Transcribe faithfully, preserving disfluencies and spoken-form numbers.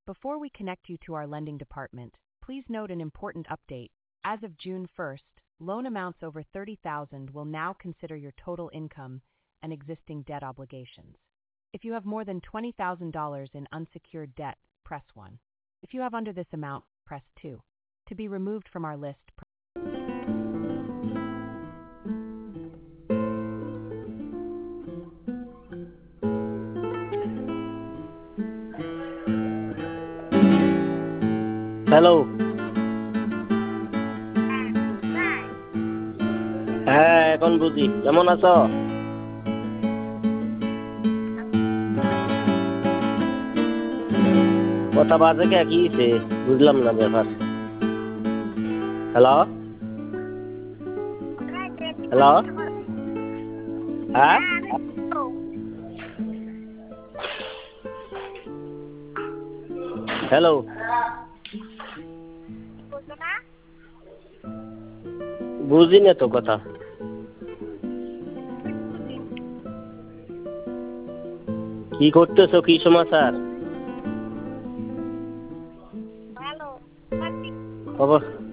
Before we connect you to our lending department, please note an important update. As of June first, loan amounts over thirty thousand dollars will now consider your total income and existing debt obligations. If you have more than twenty thousand dollars in unsecured debt, press one. If you have under this amount, press two. To be removed from our list, press hello. হ্যাঁ এখন বুঝি, কেমন আছো? কথা বাজে কে, কি হয়েছে বুঝলাম না ব্যাপার। হ্যালো হ্যালো হ্যাঁ হ্যালো বুঝি না তো কথা। কি করতেছো, কি সমাচার? খবর